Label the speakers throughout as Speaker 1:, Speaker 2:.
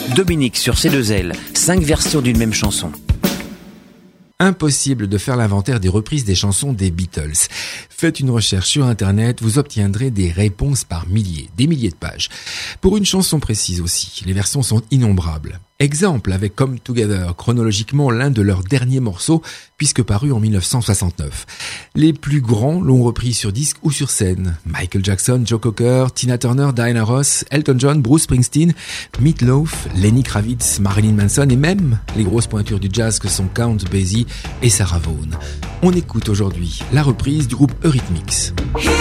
Speaker 1: Dominique sur C2L, 5 versions d'une même chanson.
Speaker 2: Impossible de faire l'inventaire des reprises des chansons des Beatles. Faites une recherche sur Internet, vous obtiendrez des réponses par milliers, des milliers de pages. Pour une chanson précise aussi, les versions sont innombrables. Exemple avec Come Together, chronologiquement l'un de leurs derniers morceaux, puisque paru en 1969. Les plus grands l'ont repris sur disque ou sur scène. Michael Jackson, Joe Cocker, Tina Turner, Diana Ross, Elton John, Bruce Springsteen, Meat Loaf, Lenny Kravitz, Marilyn Manson et même les grosses pointures du jazz que sont Count Basie et Sarah Vaughan. On écoute aujourd'hui la reprise du groupe Eurythmics.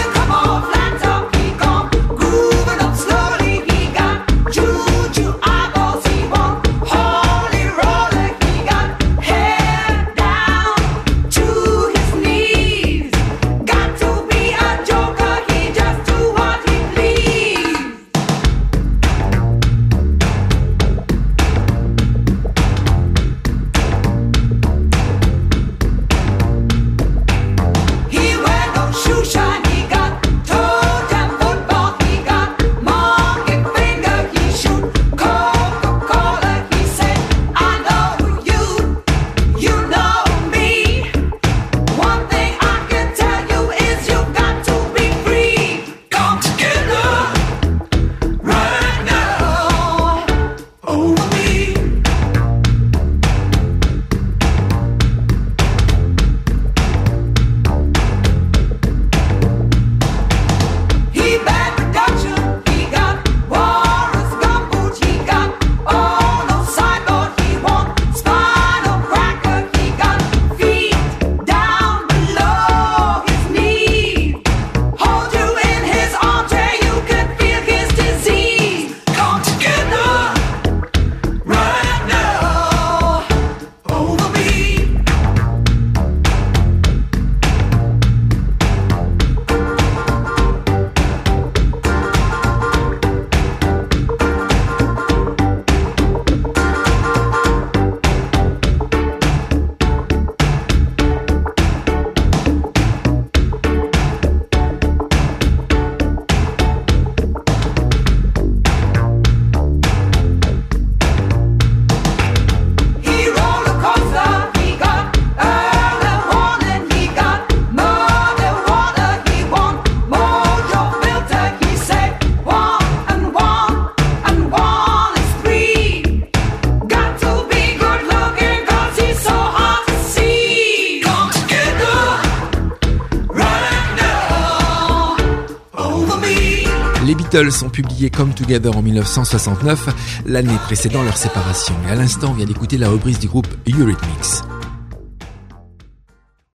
Speaker 2: Les Beatles ont publié Come Together en 1969, l'année précédant leur séparation. Et à l'instant, on vient d'écouter la reprise du groupe Eurythmics.